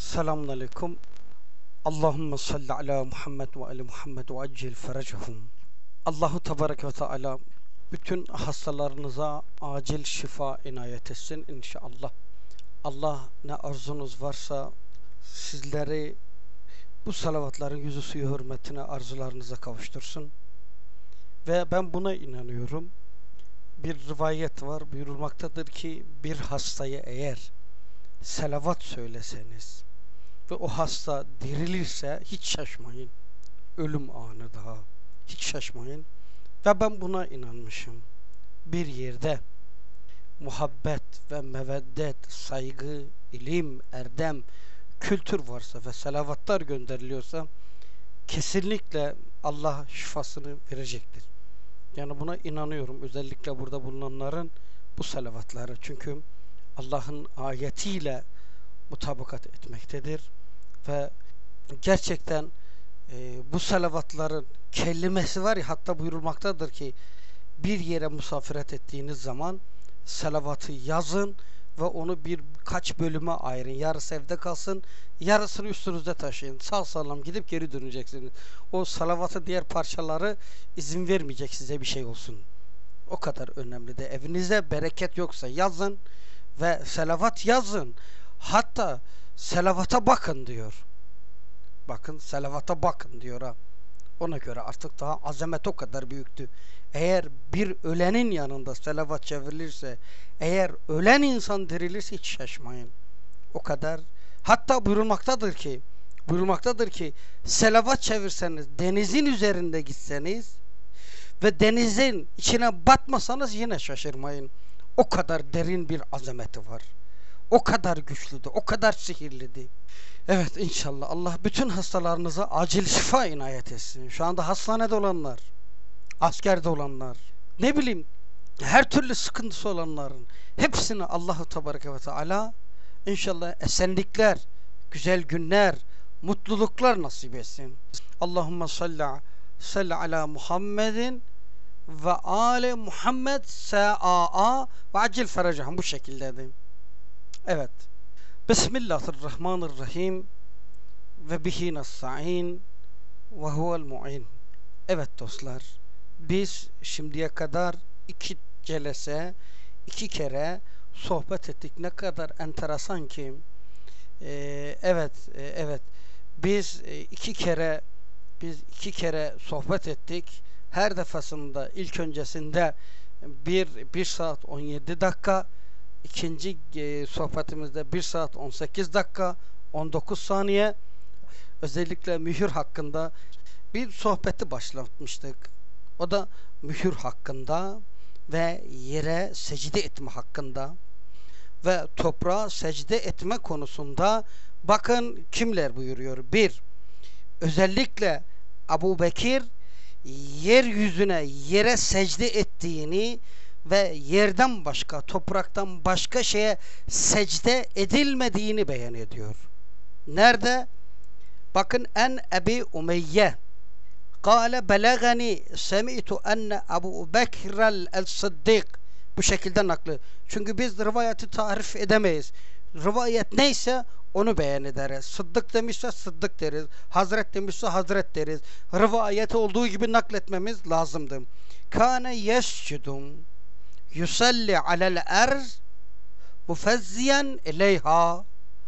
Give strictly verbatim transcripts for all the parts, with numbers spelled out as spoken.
Selamun Aleyküm. Allahümme salli ala Muhammed ve ali Muhammed ve accil feracahum. Allahu Tebarek ve Teala bütün hastalarınıza acil şifa inayet etsin inşallah. Allah ne arzunuz varsa sizleri bu salavatların yüzü suyu hürmetine arzularınıza kavuştursun. Ve ben buna inanıyorum. Bir rivayet var, buyurulmaktadır ki bir hastayı eğer salavat söyleseniz ve o hasta dirilirse hiç şaşmayın. Ölüm anı daha. Hiç şaşmayın. Ve ben buna inanmışım. Bir yerde muhabbet ve meveddet, saygı, ilim, erdem, kültür varsa ve salavatlar gönderiliyorsa kesinlikle Allah şifasını verecektir. Yani buna inanıyorum. Özellikle burada bulunanların bu salavatları. Çünkü Allah'ın ayetiyle mutabakat etmektedir. Ve gerçekten e, bu salavatların kelimesi var ya, hatta buyurulmaktadır ki bir yere musafiret ettiğiniz zaman salavatı yazın ve onu birkaç bölüme ayırın. Yarısı evde kalsın, yarısını üstünüzde taşıyın. Sağ salam gidip geri döneceksiniz. O salavatı diğer parçaları izin vermeyecek size bir şey olsun. O kadar önemli de. Evinizde bereket yoksa yazın ve salavat yazın. Hatta salavata bakın diyor. Bakın salavata bakın diyor ha. Ona göre artık daha azamet o kadar büyüktü. Eğer bir ölenin yanında salavat çevrilirse, eğer ölen insan dirilirse hiç şaşmayın. O kadar. Hatta buyurulmaktadır ki buyurulmaktadır ki salavat çevirseniz, denizin üzerinde gitseniz ve denizin içine batmasanız yine şaşırmayın. O kadar derin bir azameti var. O kadar güçlüdü, o kadar sihirliydi. Evet, inşallah Allah bütün hastalarınıza acil şifa inayet etsin. Şu anda hastanede olanlar, askerde olanlar, ne bileyim her türlü sıkıntısı olanların hepsini Allahu Tebareke ve Teala inşallah esenlikler, güzel günler, mutluluklar nasip etsin. Allahümme salli, salli ala Muhammedin ve ale Muhammed sa'a ve acil feracahum. Bu şekildeydi. Evet. Bismillahirrahmanirrahim ve bihi nesta'in ve huvel mu'in. Evet dostlar, biz şimdiye kadar iki celese, iki kere sohbet ettik. Ne kadar enteresan ki ee, evet e, evet biz e, iki kere biz iki kere sohbet ettik. Her defasında ilk öncesinde bir bir saat on yedi dakika, ikinci e, sohbetimizde bir saat on sekiz dakika on dokuz saniye. Özellikle mühür hakkında bir sohbeti başlatmıştık. O da mühür hakkında ve yere secde etme hakkında ve toprağa secde etme konusunda bakın kimler buyuruyor. Bir, özellikle Ebu Bekir yeryüzüne, yere secde ettiğini ve yerden başka, topraktan başka şeye secde edilmediğini beyan ediyor. Nerede? Bakın, en Ebi Umeyye kâle belagani semi'tu enne Ebu Bekir el-Sıddık. Bu şekilde nakli. Çünkü biz rivayeti tarif edemeyiz. Rivayet neyse onu beyan ederiz. Sıddık demişse sıddık deriz. Hazret demişse hazret deriz. Rivayeti olduğu gibi nakletmemiz lazımdı. Kâne yescudum yusalli alel erz mufezziyen ileyha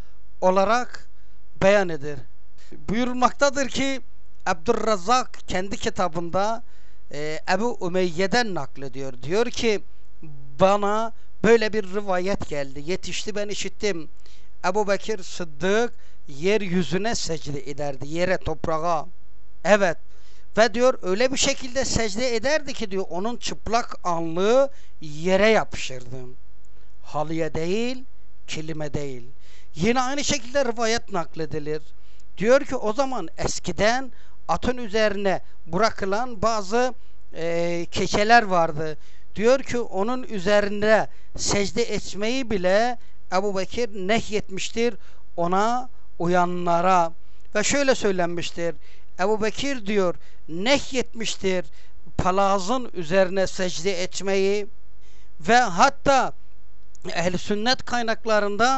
olarak beyan eder. Buyurulmaktadır ki Abdurrazzak kendi kitabında e, Ebu Umeyye'den naklediyor. Diyor ki bana böyle bir rivayet geldi. Yetişti, ben işittim. Ebu Bekir Sıddık yeryüzüne secde ederdi. Yere, toprağa. Evet. Ve diyor öyle bir şekilde secde ederdi ki diyor onun çıplak alnı yere yapışırdı. Halıya değil, kilime değil. Yine aynı şekilde rivayet nakledilir. Diyor ki o zaman eskiden atın üzerine bırakılan bazı e, keçeler vardı. Diyor ki onun üzerinde secde etmeyi bile Ebu Bekir nehyetmiştir ona uyanlara. Ve şöyle söylenmiştir. Ebu Bekir diyor nehyetmiştir palazın üzerine secde etmeyi ve hatta ehl-i sünnet kaynaklarından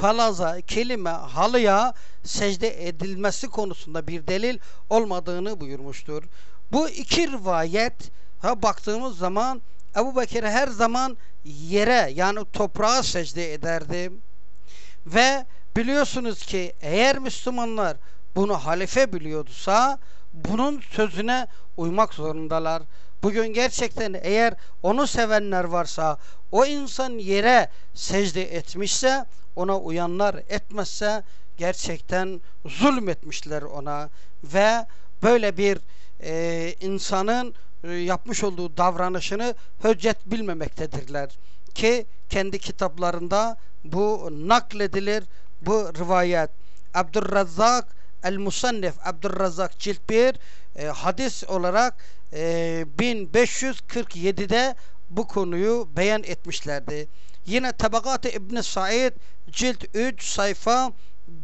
palaza, kelime, halıya secde edilmesi konusunda bir delil olmadığını buyurmuştur. Bu iki rivayet ha, baktığımız zaman Ebu Bekir her zaman yere, yani toprağa secde ederdi. Ve biliyorsunuz ki eğer Müslümanlar bunu halife biliyorsa bunun sözüne uymak zorundalar. Bugün gerçekten eğer onu sevenler varsa, o insan yere secde etmişse, ona uyanlar etmezse gerçekten zulmetmişler ona ve böyle bir e, insanın e, yapmış olduğu davranışını hüccet bilmemektedirler ki kendi kitaplarında bu nakledilir, bu rivayet. Abdurrazzak el-Musannif, Abdurrazzak cilt bir e, hadis olarak e, bin beş yüz kırk yedi'de bu konuyu beyan etmişlerdi. Yine Tabakat-ı İbn Said cilt üç sayfa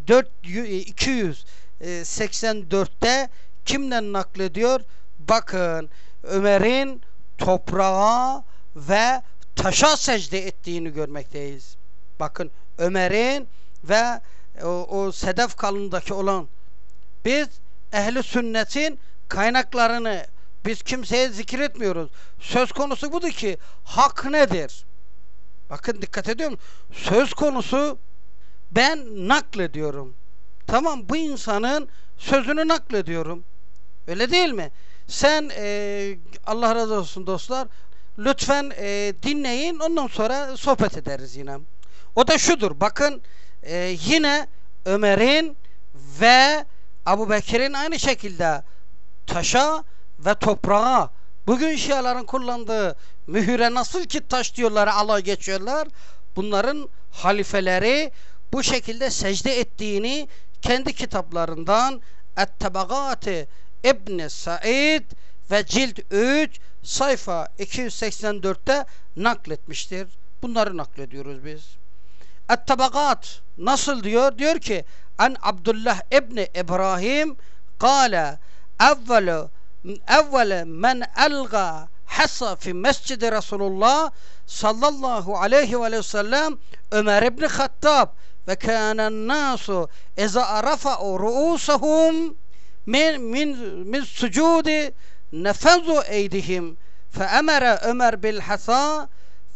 iki yüz seksen dört'te kimden naklediyor? Bakın, Ömer'in toprağa ve taşa secde ettiğini görmekteyiz. Bakın, Ömer'in ve o, o sedef kalındaki olan, biz ehli sünnetin kaynaklarını biz kimseye zikretmiyoruz. Söz konusu budur ki hak nedir? Bakın, dikkat ediyor musun? Söz konusu ben naklediyorum. Tamam, bu insanın sözünü naklediyorum. Öyle değil mi? Sen e, Allah razı olsun dostlar, lütfen e, dinleyin, ondan sonra sohbet ederiz yine. O da şudur, bakın e, yine Ömer'in ve Ebu Bekir'in aynı şekilde taşa ve toprağa, bugün Şiaların kullandığı mühüre nasıl ki taş diyorlar, alay geçiyorlar, bunların halifeleri bu şekilde secde ettiğini kendi kitaplarından Et-Tabakat-ı İbn Said ve cilt üç sayfa iki yüz seksen dört'te nakletmiştir. Bunları naklediyoruz biz. Et-Tabakat nasıl diyor? Diyor ki An Abdullah İbni İbrahim kâle evvelu evvele men elga hassa fi mescidi Resulullah sallallahu aleyhi ve sellem Ömer İbni Hattab ve kânen nâsu eza rafa'u ru'usahum min min min sucudi nefezu eydihim fe emere Ömer bil hasa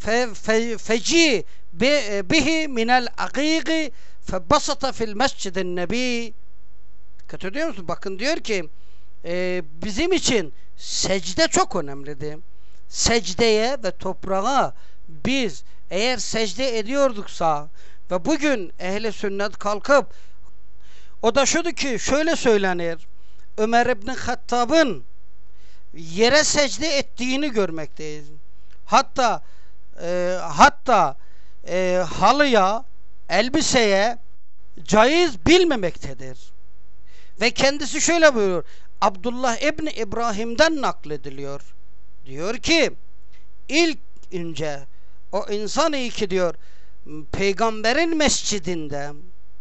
feci bihi minel aqiqi fe basata fil mescidin nebi. Dikkat ediyor musun? Bakın, diyor ki e, bizim için secde çok önemlidir. Secdeye ve toprağa biz eğer secde ediyorduksa ve bugün ehli sünnet kalkıp, o da şudur ki şöyle söylenir, Ömer İbni Hattab'ın yere secde ettiğini görmekteyiz. Hatta e, hatta e, halıya, elbiseye caiz bilmemektedir. Ve kendisi şöyle buyuruyor, Abdullah İbni İbrahim'den naklediliyor. Diyor ki ilk önce o insan iyi ki diyor peygamberin mescidinde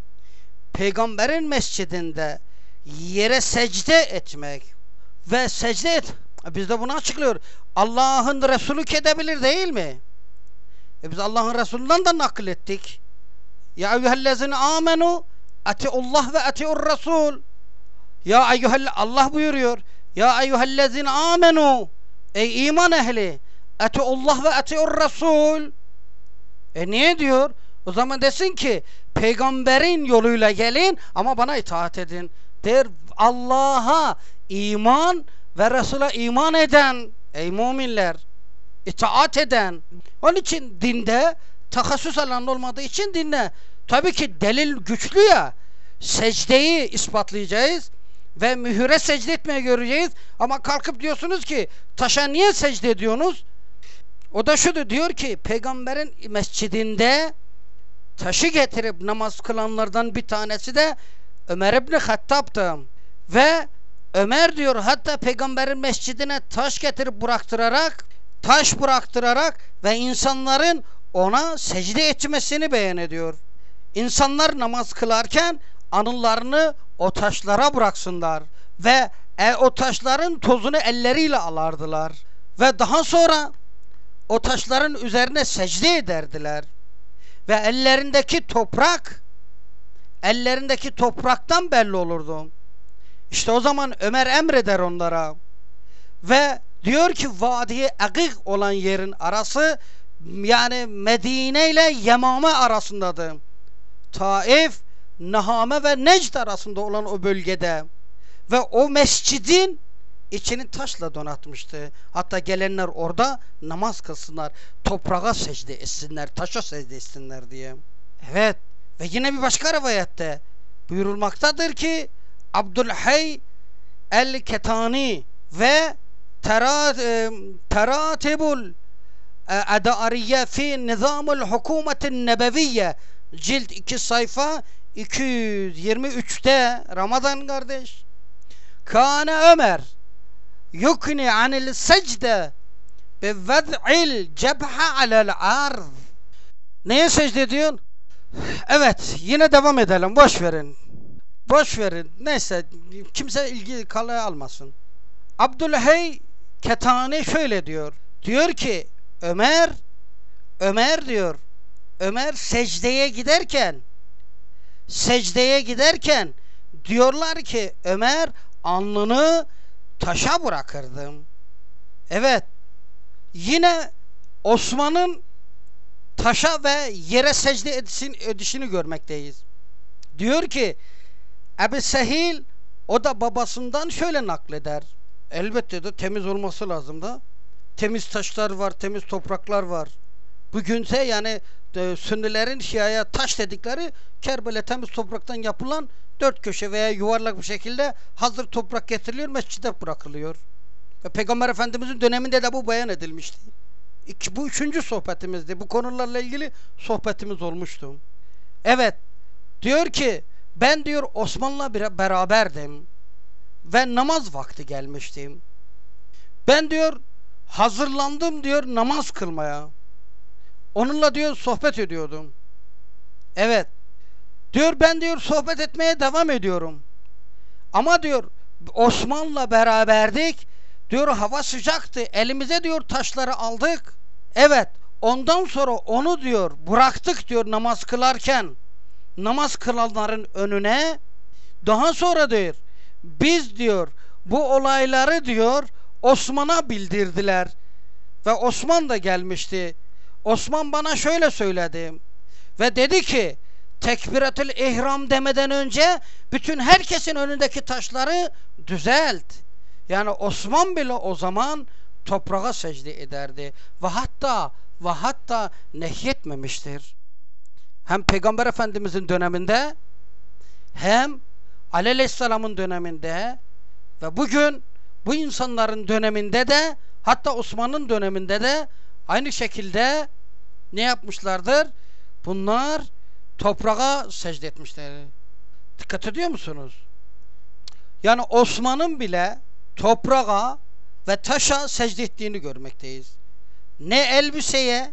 peygamberin mescidinde yere secde etmek ve secde et. Biz de bunu açıklıyor. Allah'ın Resulü edebilir değil mi? E biz Allah'ın Resulü'nden de naklettik. Ya eyyühellezine amenu atiullah ve atiur Resul. Ya eyyühell Allah buyuruyor. Ya eyyühellezine amenu, ey iman ehli, atiullah ve atiur Resul. E niye diyor? O zaman desin ki peygamberin yoluyla gelin ama bana itaat edin. Der Allah'a iman ve Resul'a iman eden ey müminler, itaat eden. Onun için dinde takassus alanı olmadığı için dinle. Tabii ki delil güçlü ya. Secdeyi ispatlayacağız ve mühüre secde etmeye göreceğiz. Ama kalkıp diyorsunuz ki taşa niye secde ediyorsunuz? O da şudur, diyor ki peygamberin mescidinde taşı getirip namaz kılanlardan bir tanesi de Ömer İbni Hattab'tı. Ve Ömer diyor hatta peygamberin mescidine taş getirip bıraktırarak taş bıraktırarak ve insanların ona secde etmesini beyan ediyor. İnsanlar namaz kılarken anılarını o taşlara bıraksınlar ve e, o taşların tozunu elleriyle alardılar ve daha sonra o taşların üzerine secde ederdiler ve ellerindeki toprak ellerindeki topraktan belli olurdu. İşte o zaman Ömer emreder onlara ve diyor ki Vadi-i Akik olan yerin arası yani Medine ile Yemame arasındadır. Taif, Nahame ve Necd arasında olan o bölgede ve o mescidin içini taşla donatmıştı. Hatta gelenler orada namaz kılsınlar, toprağa secde etsinler, taşa secde etsinler diye. Evet, ve yine bir başka rivayette buyurulmaktadır ki Abdülhay el-Ketani ve Teratibul Adariye fi Nizamul Hukumetin Nebeviyye cilt iki sayfa iki yüz yirmi üçte Ramazan kardeş. Kâne Ömer yukni anil secde bi vez'il cebha alel arz. Neye secde ediyorsun? Evet, yine devam edelim. Boş verin. Boş verin. Neyse, kimse ilgi kalaya almasın. Abdülhay Ketani şöyle diyor. Diyor ki Ömer Ömer diyor. Ömer secdeye giderken secdeye giderken diyorlar ki Ömer alnını taşa bırakırdım. Evet. Yine Osman'ın taşa ve yere secde edişini, edişini görmekteyiz. Diyor ki Ebu Sehil o da babasından şöyle nakleder. Elbette de temiz olması lazım da. Temiz taşlar var, temiz topraklar var. Bugünse yani e, Sünnilerin Şia'ya taş dedikleri Kerbele temiz topraktan yapılan dört köşe veya yuvarlak bir şekilde hazır toprak getiriliyor, mescide bırakılıyor. Ve Peygamber Efendimizin döneminde de bu beyan edilmişti. İki, bu üçüncü sohbetimizdi. Bu konularla ilgili sohbetimiz olmuştu. Evet. Diyor ki ben diyor Osman'la beraberdim ve namaz vakti gelmiştim. Ben diyor hazırlandım diyor namaz kılmaya. Onunla diyor sohbet ediyordum. Evet. Diyor ben diyor sohbet etmeye devam ediyorum. Ama diyor Osman'la beraberdik. Diyor hava sıcaktı. Elimize diyor taşları aldık. Evet. Ondan sonra onu diyor bıraktık diyor namaz kılarken. Namaz kılanların önüne. Daha sonra diyor biz diyor bu olayları diyor Osman'a bildirdiler. Ve Osman da gelmişti. Osman bana şöyle söyledi. Ve dedi ki tekbiratül ihram demeden önce bütün herkesin önündeki taşları düzelt. Yani Osman bile o zaman toprağa secde ederdi. Ve hatta ve hatta nehyetmemiştir. Hem Peygamber Efendimizin döneminde hem Ali Aleyhisselam'ın döneminde ve bugün bu insanların döneminde de hatta Osman'ın döneminde de aynı şekilde ne yapmışlardır? Bunlar toprağa secde etmişler. Dikkat ediyor musunuz? Yani Osman'ın bile toprağa ve taşa secde ettiğini görmekteyiz. Ne elbiseye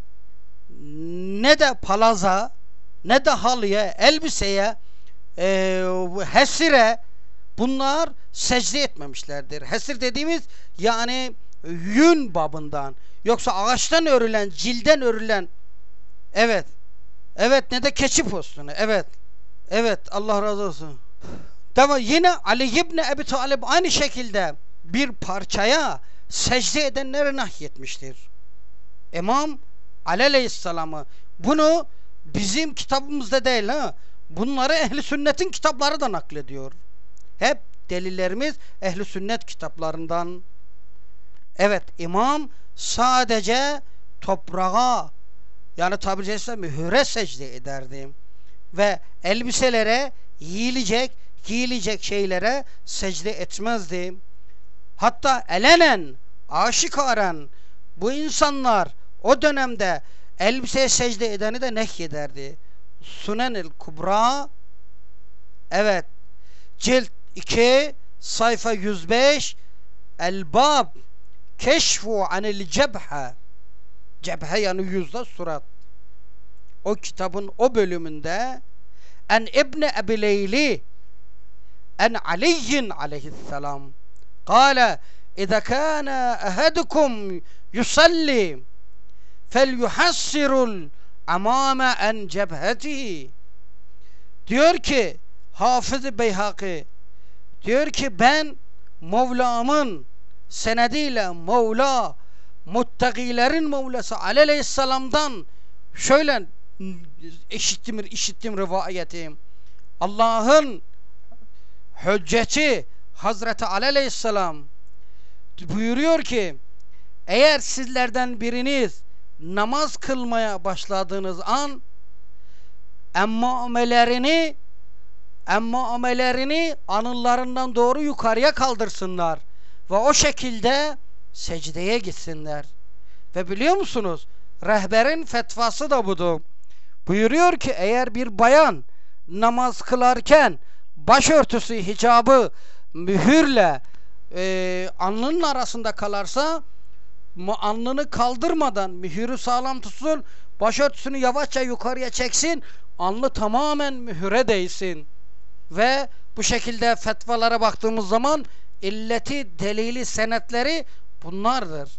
ne de palaza ne de halıya, elbiseye e, hesire bunlar secde etmemişlerdir. Hesir dediğimiz yani yün babından, yoksa ağaçtan örülen, cilden örülen, evet evet ne de keçi postunu, evet evet Allah razı olsun. Tamam, yine Ali İbni Ebi Talib aynı şekilde bir parçaya secde edenlere nahyetmiştir. İmam Ali Aleyhisselam'ı bunu bizim kitabımızda değil ha. Bunları ehli sünnetin kitapları da naklediyor. Hep delillerimiz ehli sünnet kitaplarından. Evet, imam sadece toprağa yani tabiri caizse mühüre secde ederdi. Ve elbiselere, yiyilecek, giyilecek şeylere secde etmezdi. Hatta elenen, aşikaren bu insanlar o dönemde elbiseye secde edeni de nehyederdi. Sunenil Kubra, evet, cilt iki sayfa yüz beş, El-Bab Keşfu anil cebhe, cebhe yani yüzde surat, o kitabın o bölümünde en İbni Ebi Leyli en Aliyin aleyhisselam kâle İzâ kâne ahadukum yusalli fel yuhassirul amame en cebhetihi. Diyor ki Hafız-ı Beyhaki, diyor ki ben Mevlam'ın senediyle Mevla, muttakilerin Mevlası Ali Aleyhisselam'dan şöyle işittim, işittim rivayeti. Allah'ın hücceti Hazreti Ali Aleyhisselam buyuruyor ki eğer sizlerden biriniz namaz kılmaya başladığınız an emmamelerini emmamelerini anıllarından doğru yukarıya kaldırsınlar ve o şekilde secdeye gitsinler. Ve biliyor musunuz? Rehberin fetvası da budur. Buyuruyor ki eğer bir bayan namaz kılarken başörtüsü, hicabı mühürle e, alnının arasında kalarsa alnını kaldırmadan mühürü sağlam tutsun, başörtüsünü yavaşça yukarıya çeksin, alnı tamamen mühüre değsin. Ve bu şekilde fetvalara baktığımız zaman illeti, delili, senetleri bunlardır.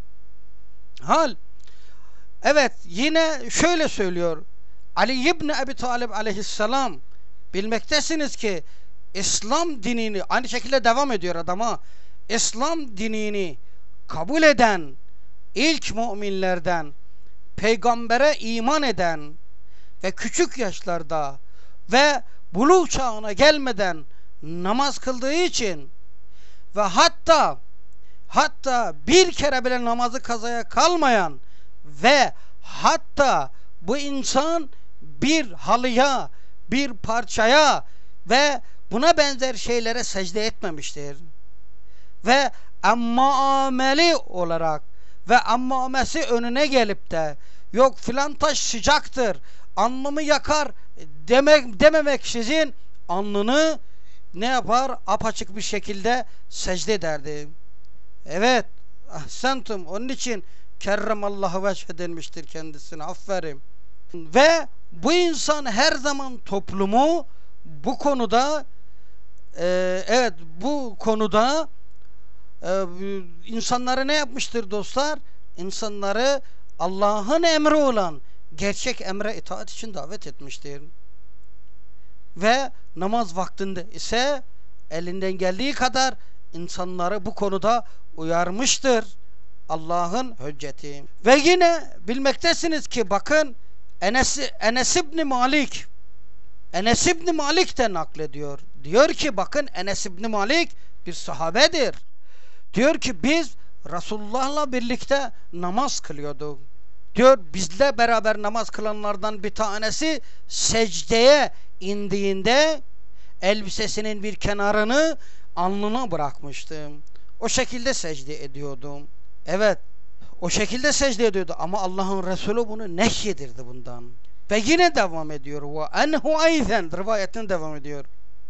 Hal evet, yine şöyle söylüyor Ali İbni Ebi Talib aleyhisselam, bilmektesiniz ki İslam dinini, aynı şekilde devam ediyor adama, İslam dinini kabul eden ilk müminlerden, peygambere iman eden ve küçük yaşlarda ve buluğ çağına gelmeden namaz kıldığı için ve hatta hatta bir kere bile namazı kazaya kalmayan ve hatta bu insan bir halıya, bir parçaya ve buna benzer şeylere secde etmemiştir. Ve ammaameli olarak ve ammamesi önüne gelip de yok filan taş sıcaktır, alnımı yakar demek dememek sizin alnını ne yapar? Apaçık bir şekilde secde ederdi. Evet, ahsentum. Onun için kerremallahu veçhe denmiştir kendisine. Aferin. Ve bu insan her zaman toplumu bu konuda e, evet bu konuda e, insanları ne yapmıştır dostlar? İnsanları Allah'ın emri olan gerçek emre itaat için davet etmiştir. Ve namaz vaktinde ise elinden geldiği kadar insanları bu konuda uyarmıştır. Allah'ın hücceti. Ve yine bilmektesiniz ki bakın Enes, Enes İbni Malik Enes İbni Malik de naklediyor. Diyor ki bakın Enes İbni Malik bir sahabedir. Diyor ki biz Resulullah'la birlikte namaz kılıyorduk. Diyor bizle beraber namaz kılanlardan bir tanesi secdeye indiğinde elbisesinin bir kenarını alnına bırakmıştım. O şekilde secde ediyordum. Evet, o şekilde secde ediyordu ama Allah'ın Resulü bunu nehyedirdi bundan. Ve yine devam ediyor. Ve enhu ayzen rivayetin devam ediyor.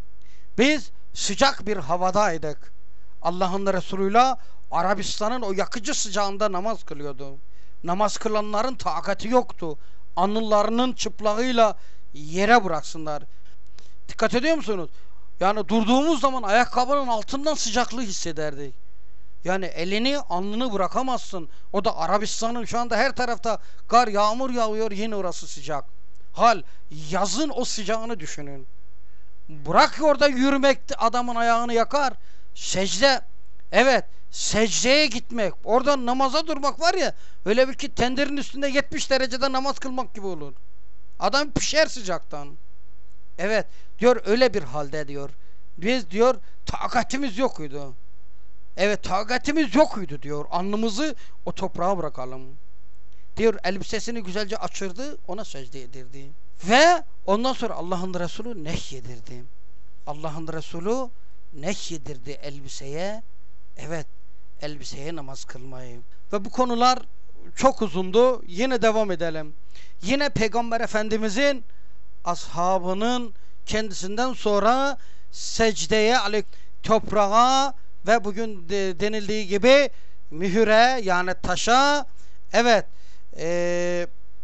Biz sıcak bir havadaydık. Allah'ın Resulü'yle Arabistan'ın o yakıcı sıcağında namaz kılıyordu. Namaz kılanların takati yoktu. Alnlarının çıplağıyla yere bıraksınlar. Dikkat ediyor musunuz? Yani durduğumuz zaman ayakkabının altından sıcaklığı hissederdik. Yani elini, alnını bırakamazsın. O da Arabistan'ın şu anda her tarafta kar, yağmur yağıyor, yine orası sıcak. Hal yazın o sıcağını düşünün. Bırak orada yürümek, adamın ayağını yakar. Secde, evet, secdeye gitmek, oradan namaza durmak var ya, öyle bir ki tenderin üstünde yetmiş derecede namaz kılmak gibi olur. Adam pişer sıcaktan. Evet, diyor öyle bir halde diyor. Biz diyor takatimiz yokuydu. Evet, takatimiz yokuydu diyor. Alnımızı o toprağa bırakalım. Diyor elbisesini güzelce açırdı, ona secde edirdi. Ve ondan sonra Allah'ın Resulü nehyedirdi. Allah'ın Resulü nehyedirdi elbiseye. Evet, elbiseye namaz kılmayı. Ve bu konular çok uzundu. Yine devam edelim. Yine Peygamber Efendimizin ashabının kendisinden sonra secdeye, toprağa ve bugün de denildiği gibi mühüre, yani taşa, evet, e,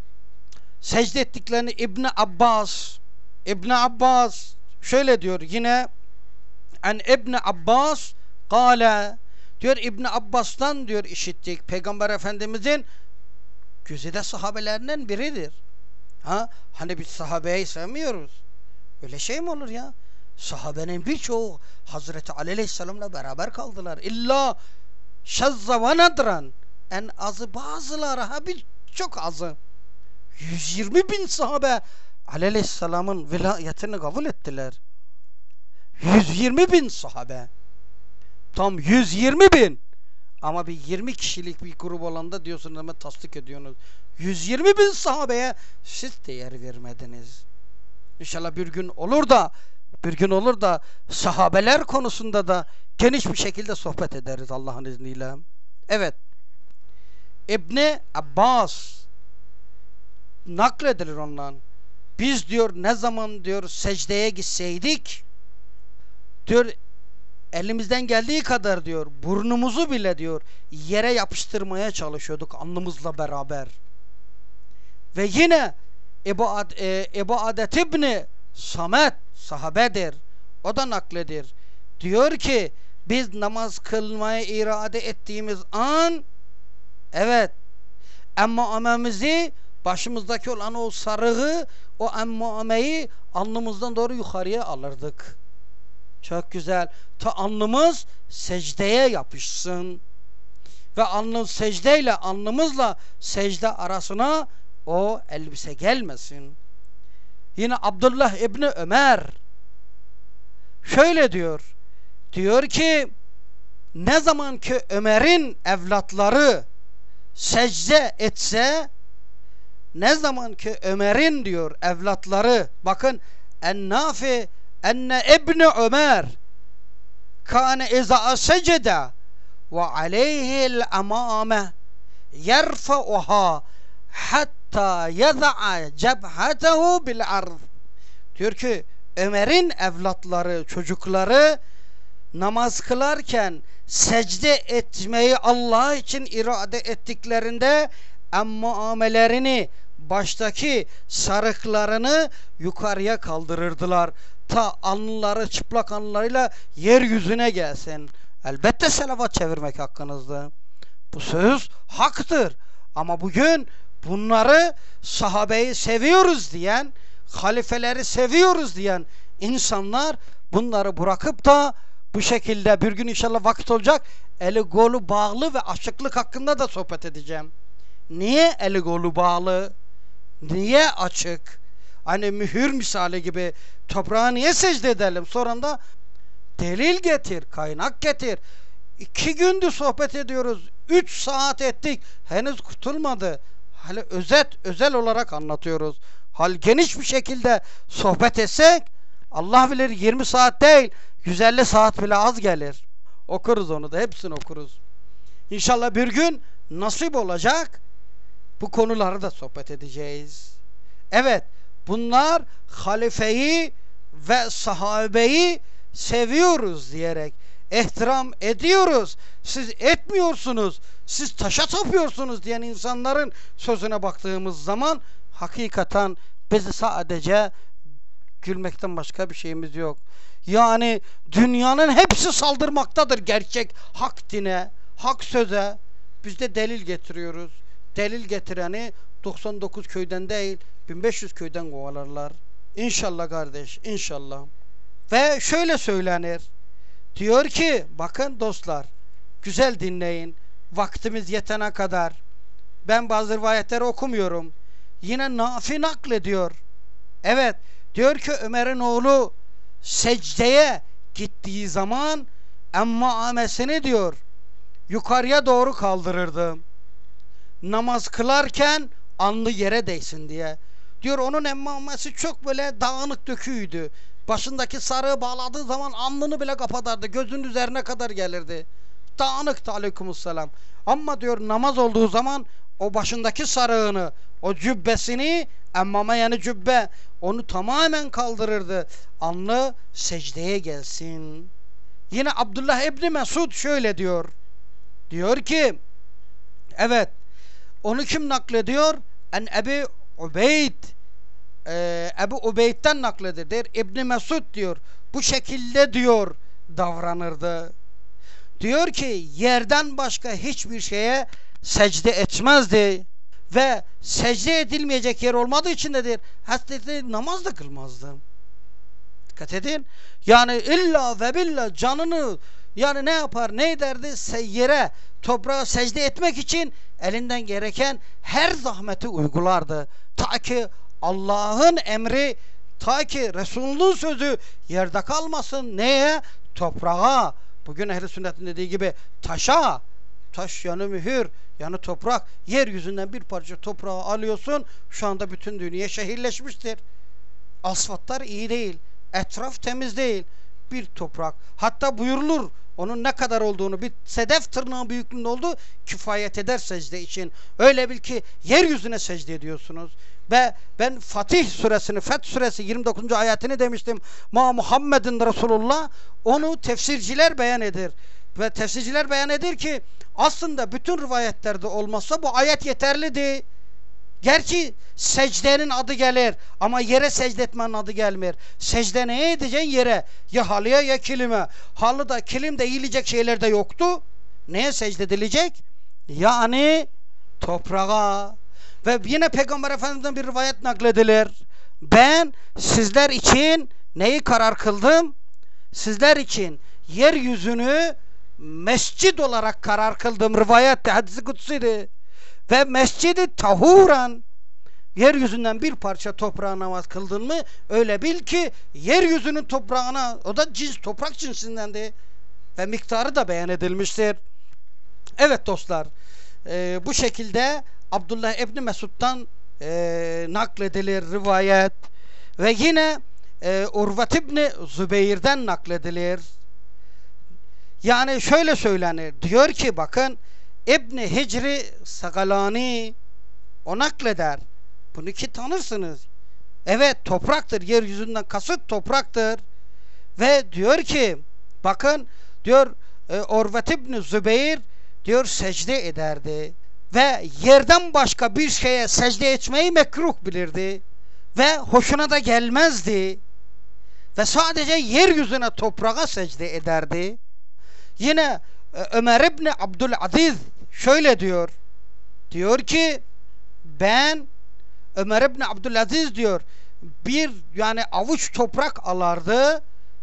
secde ettiklerini İbni Abbas İbni Abbas şöyle diyor yine, en İbni Abbas kâle, diyor İbni Abbas'tan diyor işittik, Peygamber Efendimizin güzide sahabelerinden biridir. Ha, hani biz sahabeyi sevmiyoruz. Öyle şey mi olur ya? Sahabenin birçoğu Hazreti Ali Aleyhisselam'la beraber kaldılar. İlla şazza ve nadran, en azı bazıları, ha birçok azı, yüz yirmi bin sahabe Ali Aleyhisselam'ın vilayetini kabul ettiler. yüz yirmi bin sahabe. Tam yüz yirmi bin. Ama bir yirmi kişilik bir grup olanda diyorsunuz, ama tasdik ediyorsunuz. yüz yirmi bin sahabeye siz değer vermediniz. İnşallah bir gün olur da bir gün olur da sahabeler konusunda da geniş bir şekilde sohbet ederiz Allah'ın izniyle. Evet. İbni Abbas nakledilir ondan. Biz diyor ne zaman diyor secdeye gitseydik diyor elimizden geldiği kadar diyor burnumuzu bile diyor yere yapıştırmaya çalışıyorduk alnımızla beraber. Ve yine Ebu, Ad, e, Ebu Adet İbni Samet sahabedir. O da nakledir. Diyor ki biz namaz kılmayı irade ettiğimiz an, evet, emmamemizi, başımızdaki olan o sarığı, o emmameyi alnımızdan doğru yukarıya alırdık. Çok güzel. Ta alnımız secdeye yapışsın. Ve alnımız secdeyle alnımızla secde arasına o elbise gelmesin. Yine Abdullah İbni Ömer şöyle diyor. Diyor ki ne zaman ki Ömer'in evlatları secde etse, ne zaman ki Ömer'in diyor evlatları, bakın en-Nafi enne İbni Ömer kâne izâ secede ve aleyhil amâme yerfa'uha hatta yada'a cebhatehu bil arz. Diyor ki Ömer'in evlatları, çocukları namaz kılarken secde etmeyi Allah için irade ettiklerinde emmamelerini, baştaki sarıklarını yukarıya kaldırırdılar. Ta alnları, çıplak alnlarıyla yeryüzüne gelsin. Elbette selavat çevirmek hakkınızda. Bu söz haktır. Ama bugün bunları sahabeyi seviyoruz diyen, halifeleri seviyoruz diyen insanlar bunları bırakıp da bu şekilde bir gün inşallah vakit olacak eli kolu bağlı ve açıklık hakkında da sohbet edeceğim. Niye eli kolu bağlı? Niye açık? Hani mühür misali gibi toprağa niye secde edelim? Sonra da delil getir, kaynak getir. İki gündür sohbet ediyoruz. Üç saat ettik. Henüz kurtulmadı. Hani özet, özel olarak anlatıyoruz. Hal geniş bir şekilde sohbet etsek Allah bilir yirmi saat değil yüz elli saat bile az gelir. Okuruz onu da, hepsini okuruz. İnşallah bir gün nasip olacak bu konuları da sohbet edeceğiz. Evet, bunlar halifeyi ve sahabeyi seviyoruz diyerek ihtiram ediyoruz. Siz etmiyorsunuz, siz taşa tapıyorsunuz diyen insanların sözüne baktığımız zaman hakikaten bizi sadece gülmekten başka bir şeyimiz yok. Yani dünyanın hepsi saldırmaktadır gerçek hak dine, hak söze. Biz de delil getiriyoruz. Delil getireni doksan dokuz köyden değil bin beş yüz köyden kovalarlar. İnşallah kardeş, inşallah. Ve şöyle söylenir. Diyor ki bakın dostlar, güzel dinleyin. Vaktimiz yetene kadar. Ben bazı rivayetleri okumuyorum. Yine Nafi naklediyor. Evet, diyor ki Ömer'in oğlu secdeye gittiği zaman emmamesini diyor yukarıya doğru kaldırırdı. Namaz kılarken alnı yere değsin diye. Diyor onun emmamesi çok böyle dağınık döküydü. Başındaki sarığı bağladığı zaman alnını bile kapatardı. Gözünün üzerine kadar gelirdi. Dağınıktı aleykümselam. Ama diyor namaz olduğu zaman o başındaki sarığını, o cübbesini, emmame yani cübbe, onu tamamen kaldırırdı. Alnı secdeye gelsin. Yine Abdullah İbni Mesud şöyle diyor. Diyor ki evet, onu kim naklediyor? En Ebi Ubeyd, e, Ebu Ubeyd'den naklediyor. Der İbni Mesud diyor bu şekilde diyor davranırdı. Diyor ki yerden başka hiçbir şeye secde etmezdi ve secde edilmeyecek yer olmadığı için de der hatta namaz da kılmazdı. Dikkat edin. Yani illa ve billah canını yani ne yapar ne ederdi? Yere, toprağa secde etmek için elinden gereken her zahmeti uygulardı. Ta ki Allah'ın emri, ta ki Resul'ün sözü yerde kalmasın. Neye? Toprağa. Bugün ehl-i sünnetin dediği gibi taşa. Taş yanı mühür, yanı toprak. Yeryüzünden bir parça toprağı alıyorsun. Şu anda bütün dünya şehirleşmiştir. Asfaltlar iyi değil. Etraf temiz değil. Bir toprak. Hatta buyurulur onun ne kadar olduğunu, bir sedef tırnağı büyüklüğünde olduğu kifayet eder secde için. Öyle bil ki yeryüzüne secde ediyorsunuz. Ve ben Fatih suresini, Feth suresi yirmi dokuzuncu ayetini demiştim. Ma Muhammedin Resulullah, onu tefsirciler beyan eder. Ve tefsirciler beyan eder ki aslında bütün rivayetlerde olmazsa bu ayet yeterlidir. Gerçi secdenin adı gelir ama yere secde etmenin adı gelmiyor. Secde neye edeceksin? Yere. Ya halıya ya kilime. Halıda kilimde yiyecek şeyler de yoktu. Neye secde edilecek? Yani toprağa. Ve yine Peygamber Efendimiz'den bir rivayet nakledilir. Ben sizler için neyi karar kıldım? Sizler için yeryüzünü mescid olarak karar kıldım. Rivayette, hadis-i kutsiydi. Ve mescidi tahuran, yeryüzünden bir parça toprağa namaz kıldın mı öyle bil ki yeryüzünün toprağına, o da cins, toprak cinsindendi ve miktarı da beyan edilmiştir. Evet dostlar, e, bu şekilde Abdullah İbni Mesud'dan e, nakledilir rivayet ve yine e, Urvet İbni Zübeyir'den nakledilir. Yani şöyle söylenir, diyor ki bakın, İbni Hicri Sagalani o nakleder. Bunu ki tanırsınız. Evet, topraktır. Yeryüzünden kasıt topraktır. Ve diyor ki bakın diyor e, Urvet İbni Zübeyir diyor secde ederdi. Ve yerden başka bir şeye secde etmeyi mekruh bilirdi. Ve hoşuna da gelmezdi. Ve sadece yeryüzüne, toprağa secde ederdi. Yine e, Ömer İbni Abdülaziz şöyle diyor. Diyor ki ben Ömer İbni Abdülaziz diyor bir yani avuç toprak alardı.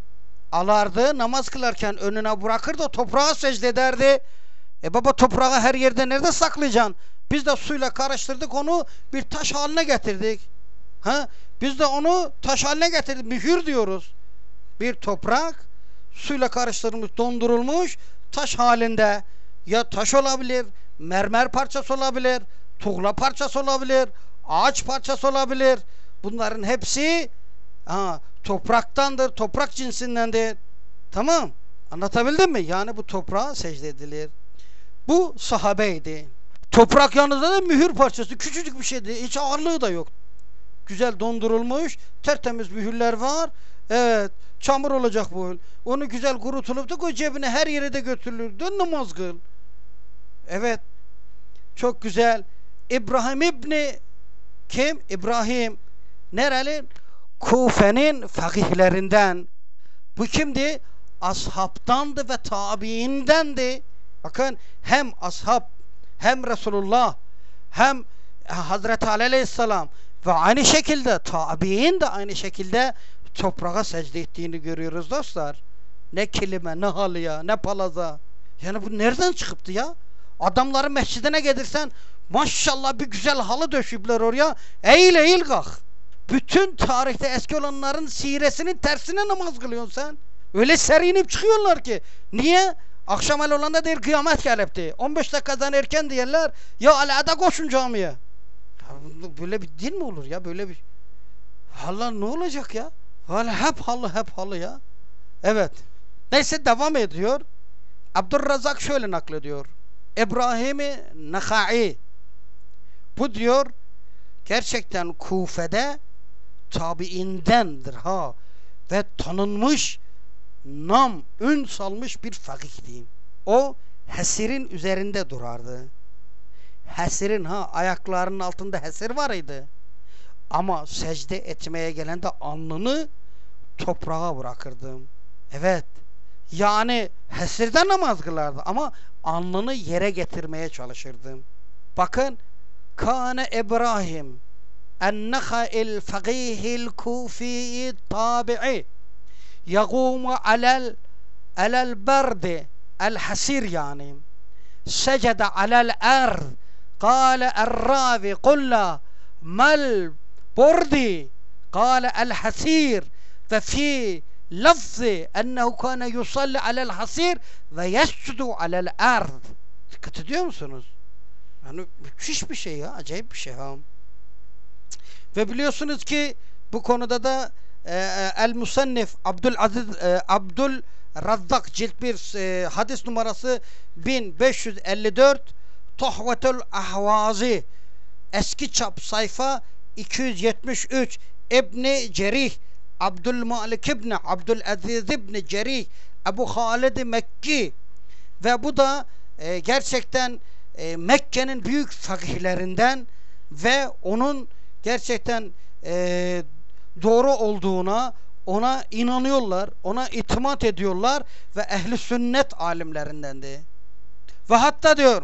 Alardı namaz kılarken önüne bırakırdı, toprağa secde ederdi. E baba, toprağı her yerde nerede saklayacaksın? Biz de suyla karıştırdık, onu bir taş haline getirdik. Ha? Biz de onu taş haline getirdik. Mühür diyoruz. Bir toprak suyla karıştırılmış, dondurulmuş taş halinde. Ya taş olabilir, mermer parçası olabilir, tuğla parçası olabilir, ağaç parçası olabilir. Bunların hepsi ha, topraktandır, toprak cinsindendir. Tamam, anlatabildim mi? Yani bu toprağa secde edilir. Bu sahabeydi. Toprak yanında da mühür parçası, küçücük bir şeydi, hiç ağırlığı da yok. Güzel dondurulmuş, tertemiz mühürler var. Evet, çamur olacak bu. Onu güzel kurutulup da koy cebine, her yere de götürülür. Dön namaz kıl. Evet, çok güzel. İbrahim İbni kim? İbrahim nereli? Kufe'nin fakihlerinden. Bu kimdi? Ashabtandı ve tabiindendi. Bakın, hem ashab, hem Resulullah, hem Hazreti Ali Aleyhisselam ve aynı şekilde tabiin de aynı şekilde toprağa secde ettiğini görüyoruz dostlar. Ne kilime, ne halıya, ne palaza. Yani bu nereden çıkıptı ya? Adamların mescidine gelirsen maşallah bir güzel halı döşüpler oraya. Eğil eğil kalk. Bütün tarihte eski olanların siresinin tersine namaz kılıyorsun sen. Öyle serinip çıkıyorlar ki. Niye? Akşam el olanda değil, kıyamet gelipti. on beş dakikadan erken diyorlar. Ya alada koşun camiye. Ya böyle bir din mi olur ya? Böyle bir Allah ne olacak ya? Hala hep halı hep halı ya. Evet. Neyse, devam ediyor. Abdurrazak şöyle naklediyor. İbrahim-i Nakhai, bu diyor gerçekten Kufe'de tabiindendir ha ve tanınmış, nam, ün salmış bir fakihti. O hesirin üzerinde durardı. Hesirin ha ayaklarının altında hesir var idi. Ama secde etmeye gelende alnını toprağa bırakırdım. Evet. Yani hesirden namaz kılardı ama alnını yere getirmeye çalışırdım. Bakın, Kâne İbrahim en-Nakha'il fakîhil Kûfî tabi'i. yagumu alel alel berdi el hasir yani secede alel er kâle erravi kulla mal bordi kâle el hasir ve fi lafzı ennehu kâne yusalli alel hasir ve yescudu alel erd. Dikkat ediyor musunuz? Yani müthiş bir şey ya, acayip bir şey ha. Ve biliyorsunuz ki bu konuda da e, El Musannif Abdülaziz e, Abdül Razzak cilt bir e, hadis numarası bin beş yüz elli dört Tuhvetül Ahvazi eski çap sayfa iki yüz yetmiş üç İbni Cerih Abdülmalik İbni Abdülaziz İbni Cerih Ebu Halid Mekki ve bu da e, gerçekten e, Mekke'nin büyük fakihlerinden ve onun gerçekten e, doğru olduğuna, ona inanıyorlar, ona itimat ediyorlar ve ehli sünnet alimlerindendi. Ve hatta diyor,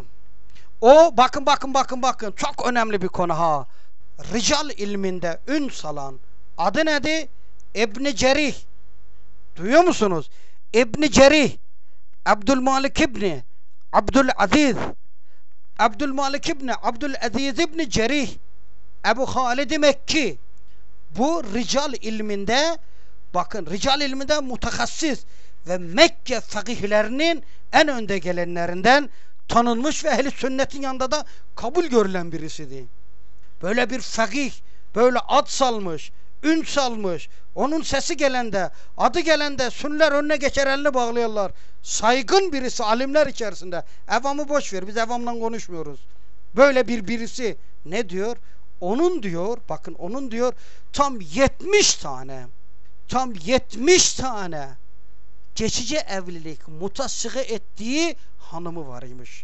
o bakın bakın bakın bakın çok önemli bir konu ha. Rical ilminde ün salan adı neydi? İbn Cerih. Duyuyor musunuz? İbn Cerih, Abdülmalik İbni Abdülaziz, Abdülmalik İbni Abdülaziz İbni Cerih, Ebu Halid Mekki. Bu rical ilminde, bakın rical ilminde mutakassis ve Mekke fakihlerinin en önde gelenlerinden tanınmış ve ehli sünnetin yanında da kabul görülen birisiydi. Böyle bir fakih, böyle ad salmış, ün salmış, onun sesi gelende, adı gelende Sünniler önüne geçer, elini bağlıyorlar. Saygın birisi alimler içerisinde. Evamı boş ver, biz evamdan konuşmuyoruz. Böyle bir birisi ne diyor? Onun diyor, bakın onun diyor tam yetmiş tane, tam yetmiş tane geçici evlilik mutasıgı ettiği hanımı varmış.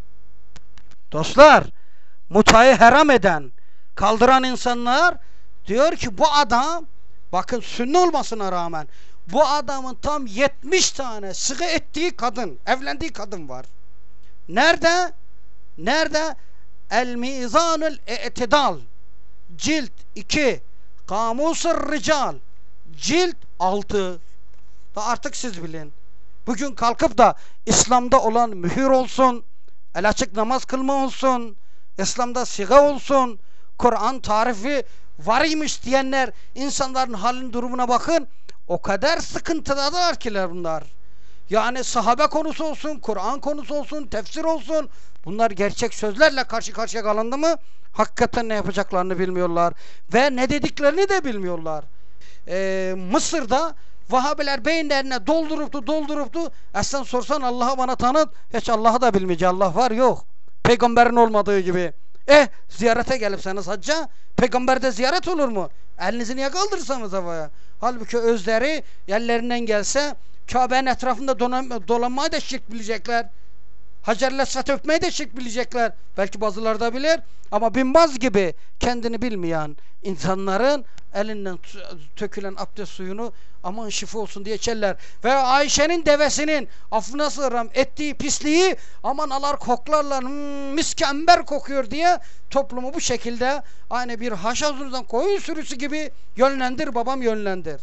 Dostlar, mutayı haram eden, kaldıran insanlar diyor ki bu adam, bakın sünni olmasına rağmen bu adamın tam yetmiş tane sıgı ettiği kadın, evlendiği kadın var. Nerede? Nerede? El Mizanul İ'tidal cilt iki, Kamus-ur Rical cilt altı. Da artık siz bilin. Bugün kalkıp da İslam'da olan mühür olsun, el açık namaz kılma olsun, İslam'da siga olsun, Kur'an tarifi varıymış diyenler, insanların halin durumuna bakın. O kadar sıkıntıdalar ki bunlar. Yani sahabe konusu olsun, Kur'an konusu olsun, tefsir olsun. Bunlar gerçek sözlerle karşı karşıya kalındı mı hakikaten ne yapacaklarını bilmiyorlar. Ve ne dediklerini de bilmiyorlar. Ee, Mısır'da Vahabiler beyinlerine dolduruptu dolduruptu. Aslında sorsan Allah'a bana tanıt. Hiç Allah'ı da bilmeyecek. Allah var yok. Peygamberin olmadığı gibi. Eh ziyarete gelipseniz hacca, peygamberde ziyaret olur mu? Elinizi niye kaldırırsanız havaya? Halbuki özleri yerlerinden gelse Kabe'nin etrafında dolanmayı da şirk bilecekler. Hacer-i Esved'i öpmeyi de şirk bilecekler. Belki bazıları da bilir. Ama Binbaz gibi kendini bilmeyen insanların elinden tökülen abdest suyunu aman şifa olsun diye içerler. Ve Ayşe'nin devesinin affına sığıram ettiği pisliği aman alar koklarlar, hmm, miskember kokuyor diye toplumu bu şekilde aynı bir haşazundan koyun sürüsü gibi yönlendir babam yönlendir.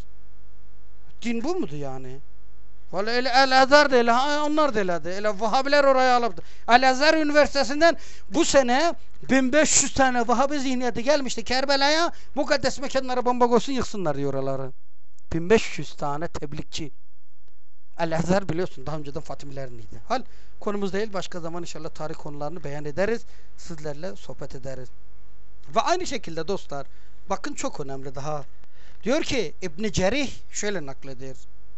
Din bu mudur yani? Vallahi El-Azhar da öyle, onlar da öyleydi. Öyle Vahabiler oraya alıptı. El-Azhar Üniversitesi'nden bu sene bin beş yüz tane Vahabi zihniyeti gelmişti Kerbela'ya. Mukaddes mekanlara bomba koysun yıksınlar diyor oraları. bin beş yüz tane tebliğçi. El-Azhar biliyorsun daha önceden Fatimiler'indeydi. Hal konumuz değil, başka zaman inşallah tarih konularını beyan ederiz. Sizlerle sohbet ederiz. Ve aynı şekilde dostlar, bakın çok önemli daha. Diyor ki İbn Cerih şöyle naklediyor.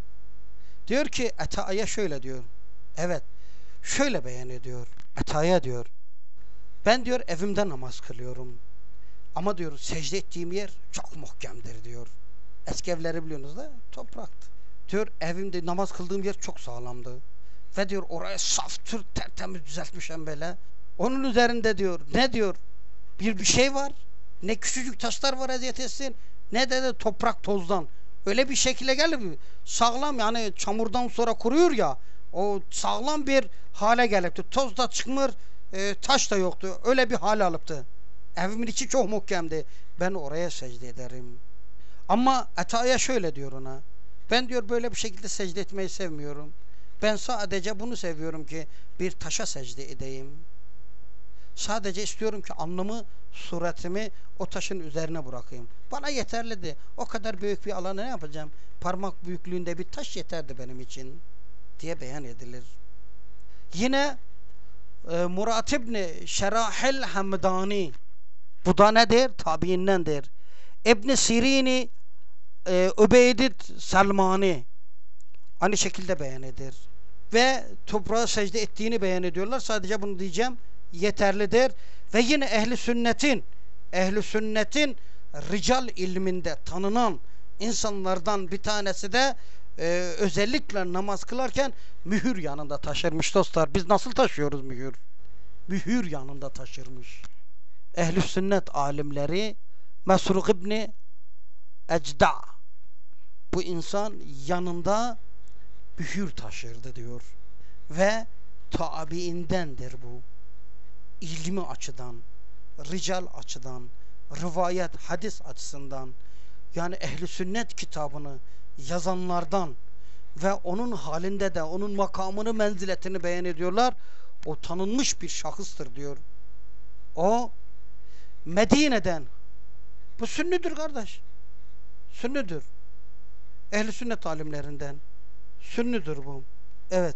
Diyor ki Eta'ya şöyle diyor. Evet. Şöyle beyan ediyor. Eta'ya diyor. Ben diyor evimde namaz kılıyorum. Ama diyor secde ettiğim yer çok muhkemdir diyor. Eski evleri biliyorsunuz da topraktı. Diyor evimde namaz kıldığım yer çok sağlamdı. Ve diyor oraya saf tür tertemiz düzeltmişim böyle. Onun üzerinde diyor ne diyor? Bir bir şey var. Ne küçücük taşlar var eziyet etsin. Ne de, de toprak tozdan. Öyle bir şekilde gelip sağlam yani çamurdan sonra kuruyor ya o sağlam bir hale gelipti. Toz da çıkmır, e, taş da yoktu. Öyle bir hale alıptı. Evimin içi çok muhkemdi. Ben oraya secde ederim. Ama Eta'ya şöyle diyor ona. Ben diyor böyle bir şekilde secde etmeyi sevmiyorum. Ben sadece bunu seviyorum ki bir taşa secde edeyim. Sadece istiyorum ki alnımı, suretimi o taşın üzerine bırakayım. Bana yeterliydi. O kadar büyük bir alana ne yapacağım? Parmak büyüklüğünde bir taş yeterdi benim için diye beyan edilir. Yine e, Murat İbni Şerahil Hamdani, bu da nedir? Tabiindendir. İbn Sirini e, Übeydit Selmani aynı şekilde beyan eder. Ve toprağa secde ettiğini beyan ediyorlar. Sadece bunu diyeceğim, yeterlidir. Ve yine ehli sünnetin ehli sünnetin rical ilminde tanınan insanlardan bir tanesi de e, özellikle namaz kılarken mühür yanında taşırmış dostlar. Biz nasıl taşıyoruz mühür? Mühür yanında taşırmış. Ehli sünnet alimleri Mesruk İbni Ecda, bu insan yanında mühür taşırdı diyor. Ve tabiindendir bu. İlmi açıdan, rical açıdan, rivayet, hadis açısından, yani ehli sünnet kitabını yazanlardan ve onun halinde de onun makamını, menziletini beyan ediyorlar. O tanınmış bir şahıstır diyor. O Medine'den, bu Sünnidir kardeş, Sünnidir, ehli sünnet alimlerinden Sünnidir bu. Evet,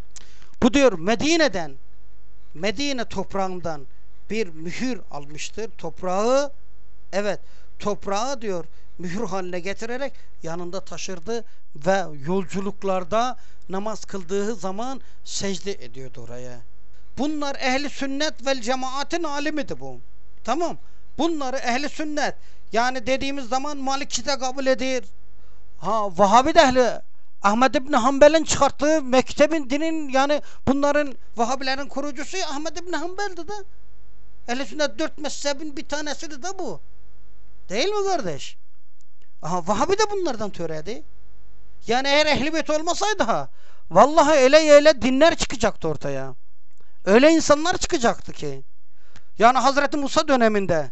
bu diyor Medine'den, Medine toprağından bir mühür almıştır. Toprağı, evet, toprağı diyor mühür haline getirerek yanında taşırdı ve yolculuklarda namaz kıldığı zaman secde ediyordu oraya. Bunlar ehli sünnet vel cemaatin alimidir bu. Tamam. Bunları ehli sünnet, yani dediğimiz zaman Maliki de kabul edir. Ha, Vahabi de ehli, Ahmed İbni Hanbel'in çıkarttığı mektebin, dinin, yani bunların, Vahabilerin kurucusu Ahmed İbni Hanbel'di de. Ehl-i sünnet dört mezhebin bir tanesidir de bu. Değil mi kardeş? Aha, Vahabi de bunlardan türedi. Yani eğer Ehl-i Beyt olmasaydı ha, vallahi öyle öyle dinler çıkacaktı ortaya. Öyle insanlar çıkacaktı ki. Yani Hazreti Musa döneminde,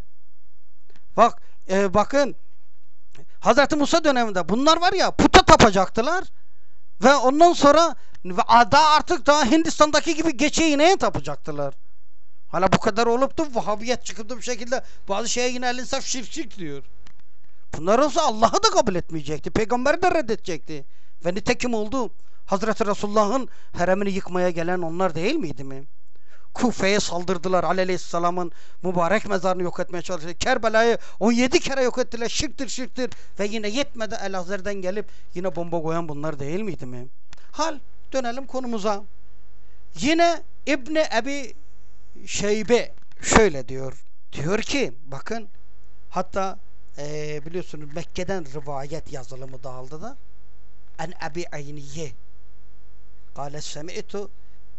bak e, bakın Hazreti Musa döneminde bunlar var ya, puta tapacaktılar ve ondan sonra daha artık daha Hindistan'daki gibi geçe ineğe tapacaktılar. Hala bu kadar olup da Vahabiyet çıkıp da bir şekilde bazı şeye yine el insaf şirk şirk diyor. Bunlar olsa Allah'ı da kabul etmeyecekti, peygamberi de reddedecekti. Ve nitekim oldu. Hazreti Resulullah'ın haremini yıkmaya gelen onlar değil miydi mi? Kufe'ye saldırdılar, Aleyhisselam'ın mübarek mezarını yok etmeye çalıştılar. Kerbela'yı on yedi kere yok ettiler, şirktir şirktir. Ve yine yetmedi, Elazığ'dan gelip yine bomba koyan bunlar değil miydi mi? Hal, dönelim konumuza. Yine İbni Ebi Şeybe şöyle diyor. Diyor ki, bakın, hatta e, biliyorsunuz Mekke'den rivayet yazılımı dağıldı da. En Ebi Ayniye kâle semi'tu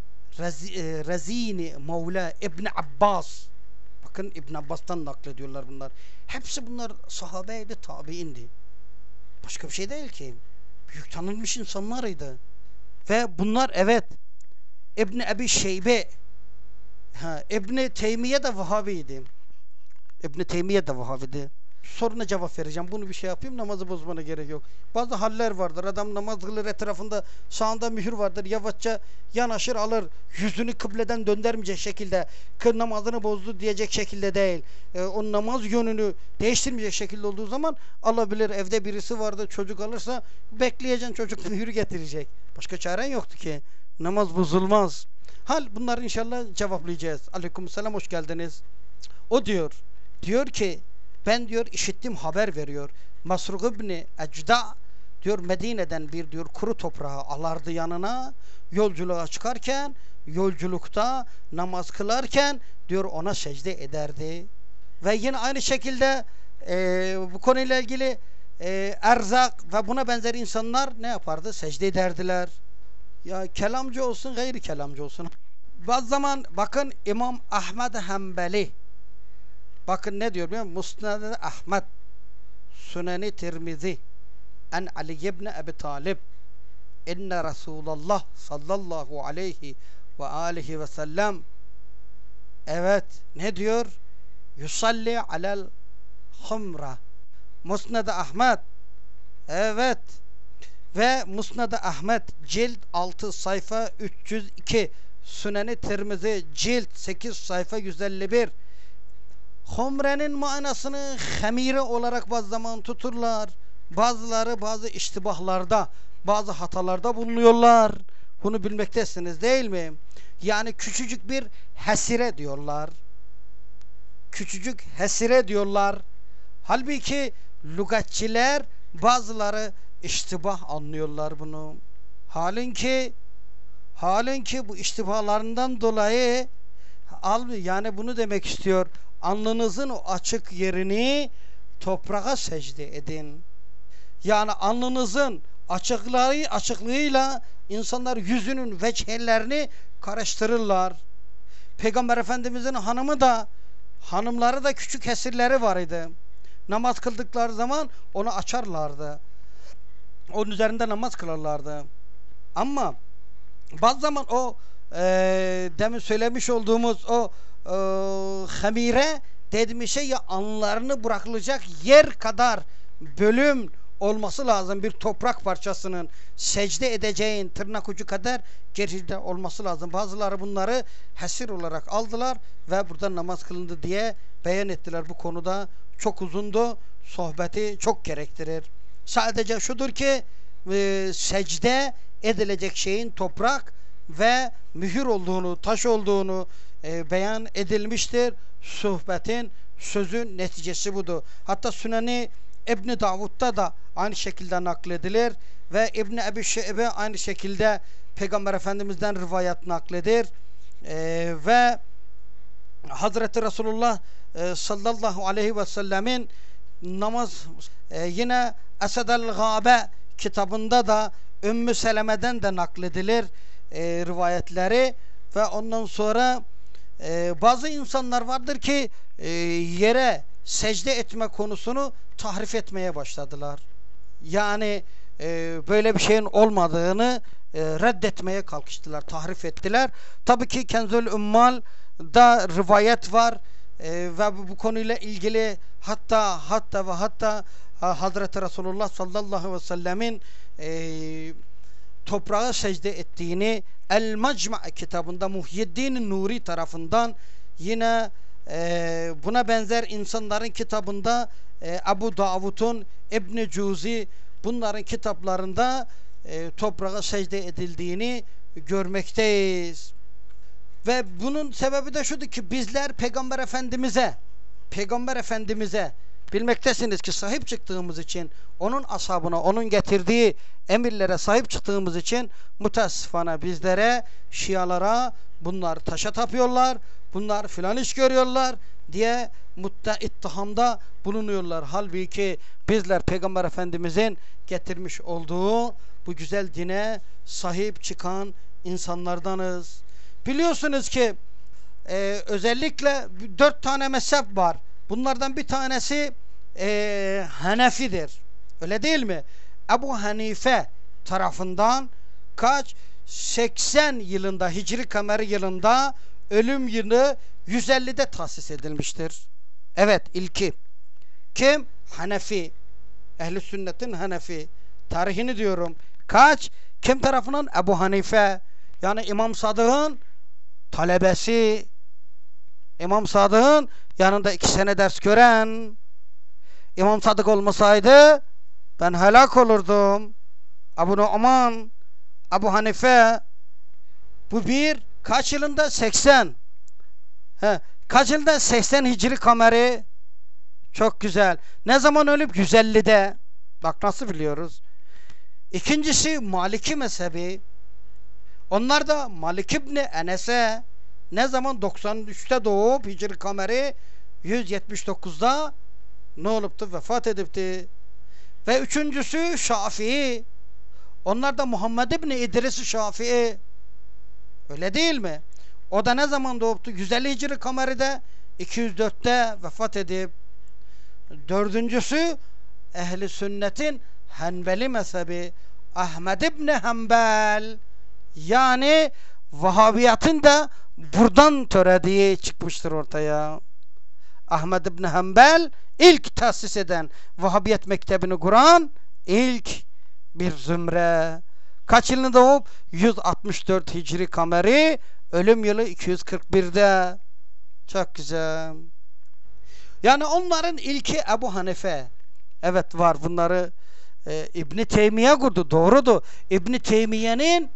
Rezini Mevla İbni Abbas. Bakın İbn Abbas'tan naklediyorlar bunlar. Hepsi bunlar sahabeydi, tabiindi. Başka bir şey değil ki. Büyük tanınmış insanlarıydı. Ve bunlar, evet, İbni Ebi Şeybe, ha, İbni Teymiye de Vahabiydi. İbni Teymiye de Vahabiydi. Soruna cevap vereceğim. Bunu bir şey yapayım, namazı bozmana gerek yok. Bazı haller vardır. Adam namaz kılır, etrafında sağında mühür vardır. Yavaşça yanaşır, alır. Yüzünü kıbleden döndürmeyecek şekilde, kır namazını bozdu diyecek şekilde değil. E, o namaz yönünü değiştirmeyecek şekilde olduğu zaman alabilir. Evde birisi vardı, çocuk alırsa bekleyeceksin, çocuk mühür getirecek. Başka çaren yoktu ki. Namaz bozulmaz. Hal, bunları inşallah cevaplayacağız. Aleykümselam, hoş geldiniz. O diyor, diyor ki, ben diyor işittim, haber veriyor. Mesruk İbni Ecda diyor Medine'den bir diyor kuru toprağı alardı yanına, yolculuğa çıkarken, yolculukta namaz kılarken diyor ona secde ederdi. Ve yine aynı şekilde e, bu konuyla ilgili e, erzak ve buna benzer insanlar ne yapardı? Secde ederdiler. Ya kelamcı olsun, gayri kelamcı olsun. Bazı zaman bakın İmam Ahmed Hanbeli, bakın ne diyor biliyor musun? Musnad-ı Ahmed, Sünen-i Tirmizi, en Ali ibn Ebi Talib, inne Resulullah sallallahu aleyhi ve aleyhi ve sellem, evet, ne diyor? Yusalli alel humra. Musnad-ı Ahmed, evet, ve Musnad-ı Ahmet cilt altı sayfa üç yüz iki, Sünen-i Tirmizi cilt sekiz sayfa yüz elli bir. Humre'nin manasını hamire olarak bazı zaman tuturlar. Bazıları bazı iştibahlarda, bazı hatalarda bulunuyorlar. Bunu bilmektesiniz değil mi? Yani küçücük bir hesire diyorlar. Küçücük hesire diyorlar. Halbuki lügatçiler bazıları iştibah anlıyorlar bunu. Halin ki halin ki bu iştibahlarından dolayı yani bunu demek istiyor. Alnınızın o açık yerini toprağa secde edin. Yani alnınızın açıklığı, açıklığıyla insanlar yüzünün veçhelerini karıştırırlar. Peygamber Efendimizin hanımı da hanımları da küçük hesirleri var idi. Namaz kıldıkları zaman onu açarlardı. Onun üzerinde namaz kılarlardı. Ama bazı zaman o e, demin söylemiş olduğumuz o e, hamire dediğimiz şey ya alnlarını bırakılacak yer kadar bölüm olması lazım. Bir toprak parçasının secde edeceğin tırnak ucu kadar geride olması lazım. Bazıları bunları hesir olarak aldılar ve burada namaz kılındı diye beyan ettiler. Bu konuda çok uzundu. Sohbeti çok gerektirir. Sadece şudur ki e, secde edilecek şeyin toprak ve mühür olduğunu, taş olduğunu e, beyan edilmiştir. Sohbetin, sözün neticesi budur. Hatta Sünen-i İbn-i Davud'da da aynı şekilde nakledilir ve İbn-i Ebi Şeybe aynı şekilde Peygamber Efendimiz'den rivayet nakledir. E, ve Hazreti Resulullah e, sallallahu aleyhi ve sellemin namaz e, yine Esed-el Gâbe kitabında da Ümmü Seleme'den de nakledilir e, rivayetleri ve ondan sonra e, bazı insanlar vardır ki e, yere secde etme konusunu tahrif etmeye başladılar. Yani e, böyle bir şeyin olmadığını e, reddetmeye kalkıştılar, tahrif ettiler. Tabii ki Kenzül Ümmal'da rivayet var e, ve bu, bu konuyla ilgili hatta hatta ve hatta Hazreti Resulullah sallallahu aleyhi ve sellemin e, toprağa secde ettiğini El-Mecma kitabında Muhyiddin Nuri tarafından, yine e, buna benzer insanların kitabında e, Ebu Davud'un, İbn-i Cuzi, bunların kitaplarında e, toprağa secde edildiğini görmekteyiz. Ve bunun sebebi de şudur ki bizler Peygamber Efendimiz'e Peygamber Efendimiz'e bilmektesiniz ki sahip çıktığımız için, onun ashabına, onun getirdiği emirlere sahip çıktığımız için müteessifane bizlere, Şialara bunlar taşa tapıyorlar, bunlar filan iş görüyorlar diye mutta ittihamda bulunuyorlar. Halbuki bizler Peygamber Efendimizin getirmiş olduğu bu güzel dine sahip çıkan insanlardanız. Biliyorsunuz ki e, özellikle dört tane mezhep var. Bunlardan bir tanesi e, Hanefidir. Öyle değil mi? Ebu Hanife tarafından kaç? seksen yılında, Hicri Kameri yılında, ölüm yılı yüz ellide tahsis edilmiştir. Evet, ilki. Kim? Hanefi. Ehl-i Sünnet'in Hanefi. Tarihini diyorum. Kaç? Kim tarafından? Ebu Hanife. Yani İmam Sadık'ın talebesi. İmam Sadık'ın yanında iki sene ders gören. İmam Sadık olmasaydı ben helak olurdum. Ebu Nu'man, Ebu Hanife. Bu bir. Kaç yılında? seksen. He. Kaç yılında? seksen Hicri Kameri. Çok güzel. Ne zaman ölüp? yüz ellide. Bak nasıl biliyoruz. İkincisi Maliki mezhebi. Onlar da Malik İbni Enes'e ne zaman? doksan üçte doğup Hicri Kameri yüz yetmiş dokuzda ne oluptu? Vefat edipti. Ve üçüncüsü Şafii. Onlar da Muhammed İbni İdris Şafii. Öyle değil mi? O da ne zaman doğuptu? yüz elli Hicri Kameri'de iki yüz dörtte vefat edip. Dördüncüsü Ehli Sünnet'in Hanbeli mezhebi Ahmed İbni Hanbel. Yani Vahhabiyatın da buradan törediği çıkmıştır ortaya. Ahmed İbni Hanbel ilk tahsis eden, Vahhabiyet mektebini kuran ilk bir zümre. Kaç yılında doğup? yüz altmış dört Hicri kameri, ölüm yılı iki yüz kırk bir'de. Çok güzel. Yani onların ilki Ebu Hanife. Evet, var bunları e, İbn Teymiye kurdu, doğrudur. İbn Teymiye'nin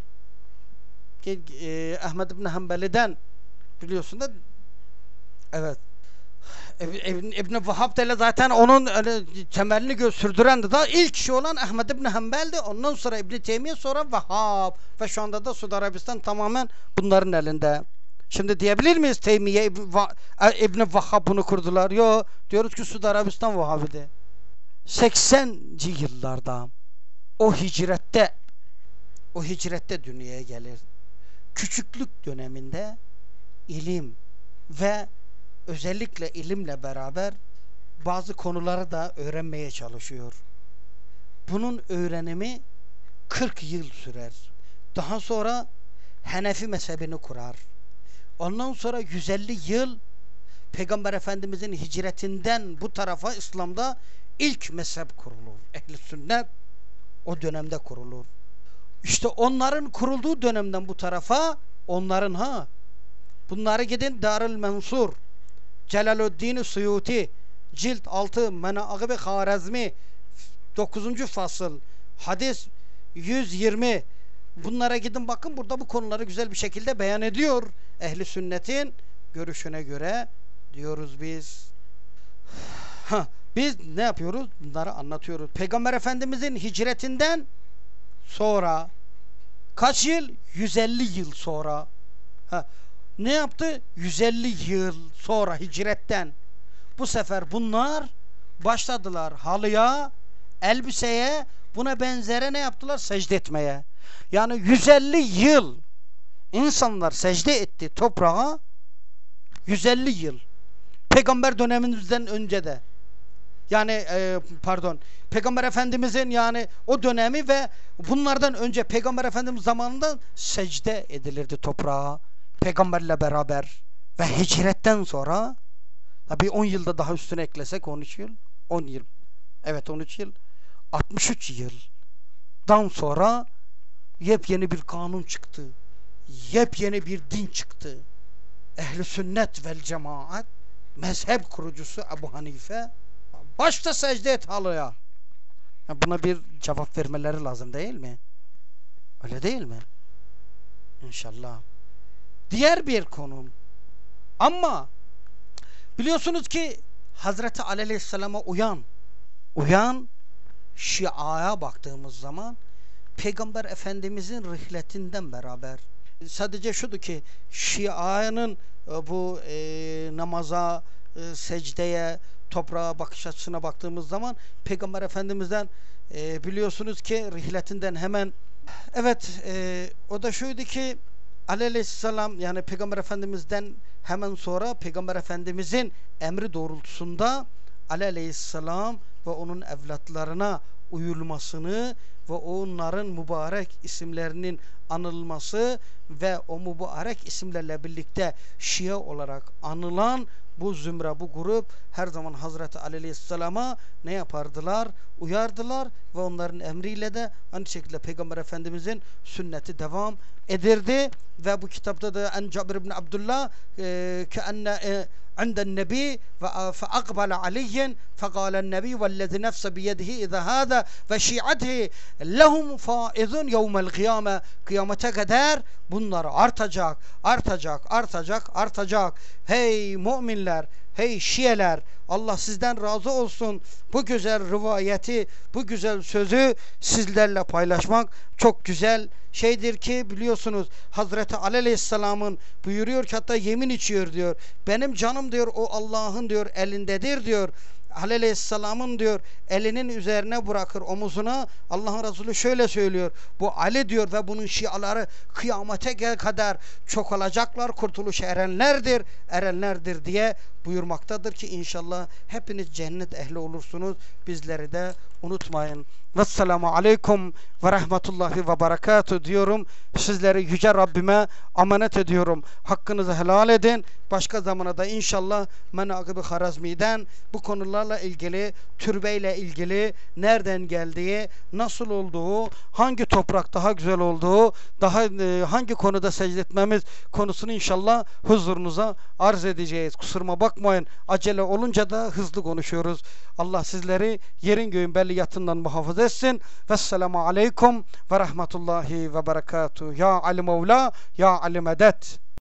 e, Ahmed İbn Hanbeli'den biliyorsun da, evet, İbn, İbn Vahhab de zaten onun öyle temelini sürdüren de da ilk kişi olan Ahmed İbn Hanbel'di. Ondan sonra İbn Teymiye, sonra Vahhab ve şu anda da Suudi Arabistan tamamen bunların elinde. Şimdi diyebilir miyiz Teymiye İbn, İbn Vahhab bunu kurdular? Yok. Diyoruz ki Suudi Arabistan Vahhabi'di. seksenci yıllarda o hicrette o hicrette dünyaya gelir. Küçüklük döneminde ilim ve özellikle ilimle beraber bazı konuları da öğrenmeye çalışıyor. Bunun öğrenimi kırk yıl sürer. Daha sonra Hanefi mezhebini kurar. Ondan sonra yüz elli yıl Peygamber Efendimizin hicretinden bu tarafa İslam'da ilk mezhep kurulur. Ehl-i sünnet o dönemde kurulur. İşte onların kurulduğu dönemden bu tarafa, onların ha bunları gidin Darül Mensur, Celaleddin Suyuti, cilt altı, Menâgib-i Harazmi, dokuzuncu fasıl, hadis yüz yirmi, bunlara gidin bakın, burada bu konuları güzel bir şekilde beyan ediyor. Ehli sünnetin görüşüne göre diyoruz biz. Ha, biz ne yapıyoruz? Bunları anlatıyoruz. Peygamber Efendimizin hicretinden sonra kaç yıl? yüz elli yıl sonra. Ha, ne yaptı? yüz elli yıl sonra hicretten. Bu sefer bunlar başladılar halıya, elbiseye, buna benzere ne yaptılar? Secde etmeye. Yani yüz elli yıl insanlar secde etti toprağa. yüz elli yıl. Peygamber dönemimizden önce de. Yani e, pardon. Peygamber Efendimizin yani o dönemi ve bunlardan önce Peygamber Efendimiz zamanında secde edilirdi toprağa. Peygamberle beraber. Ve hicretten sonra tabi on yılda daha üstüne eklesek on üç yıl. on yıl. Evet, on üç yıl. altmış üç yıldan sonra yepyeni bir kanun çıktı. Yepyeni bir din çıktı. Ehl-i sünnet vel cemaat mezhep kurucusu Ebu Hanife başta secde et halıya. Yani buna bir cevap vermeleri lazım değil mi? Öyle değil mi? İnşallah. Diğer bir konu. Ama biliyorsunuz ki Hazreti Ali Aleyhisselam'a uyan uyan Şia'ya baktığımız zaman Peygamber Efendimizin rihletinden beraber sadece şudur ki Şia'nın bu e, namaza, e, secdeye, toprağa bakış açısına baktığımız zaman Peygamber Efendimiz'den e, biliyorsunuz ki rihletinden hemen evet e, o da şuydu ki Ali Aleyhisselam yani Peygamber Efendimiz'den hemen sonra Peygamber Efendimiz'in emri doğrultusunda Ali Aleyhisselam ve onun evlatlarına uyulmasını ve onların mübarek isimlerinin anılması ve o mübarek isimlerle birlikte Şia olarak anılan bu zümre, bu grup her zaman Hazreti Ali Aleyhisselam'a ne yapardılar? Uyardılar ve onların emriyle de aynı şekilde Peygamber Efendimizin sünneti devam edirdi ve bu kitapta da en Cabir ibn Abdullah ki enne عند النبي فأقبل علي فقال النبي والذي نفس بيده إذا هذا وشيعته لهم فائز يوم القيامة kıyamete kadar bunlar artacak, artacak, artacak, artacak. Hey müminler, hey Şiiler, Allah sizden razı olsun. Bu güzel rivayeti, bu güzel sözü sizlerle paylaşmak çok güzel şeydir ki biliyorsunuz Hazreti Ali Aleyhisselam'ın buyuruyor ki hatta yemin içiyor diyor. Benim canım diyor o Allah'ın diyor elindedir diyor. Ali Aleyhisselam'ın diyor elinin üzerine bırakır omuzuna. Allah'ın Resulü şöyle söylüyor. Bu Ali diyor ve bunun Şiaları kıyamete kadar çok olacaklar, kurtuluşa erenlerdir, erenlerdir diye buyurmaktadır ki inşallah hepiniz cennet ehli olursunuz. Bizleri de unutmayın. Vesselamu aleyküm ve rahmetullahi ve berekatuhu diyorum. Sizleri yüce Rabbime emanet ediyorum. Hakkınızı helal edin. Başka zamana da inşallah Menakıb-ı Harazmi'den bu konularla ilgili, türbeyle ilgili, nereden geldiği, nasıl olduğu, hangi toprak daha güzel olduğu, daha e, hangi konuda secde etmemiz konusunu inşallah huzurunuza arz edeceğiz. Kusuruma bakmayın. Acele olunca da hızlı konuşuyoruz. Allah sizleri yerin göğün belliyatından muhafaza etsin. Vesselamu aleyküm ve rahmetullahi ve berekatuhu. Ya Ali Mevla, ya Ali Medet.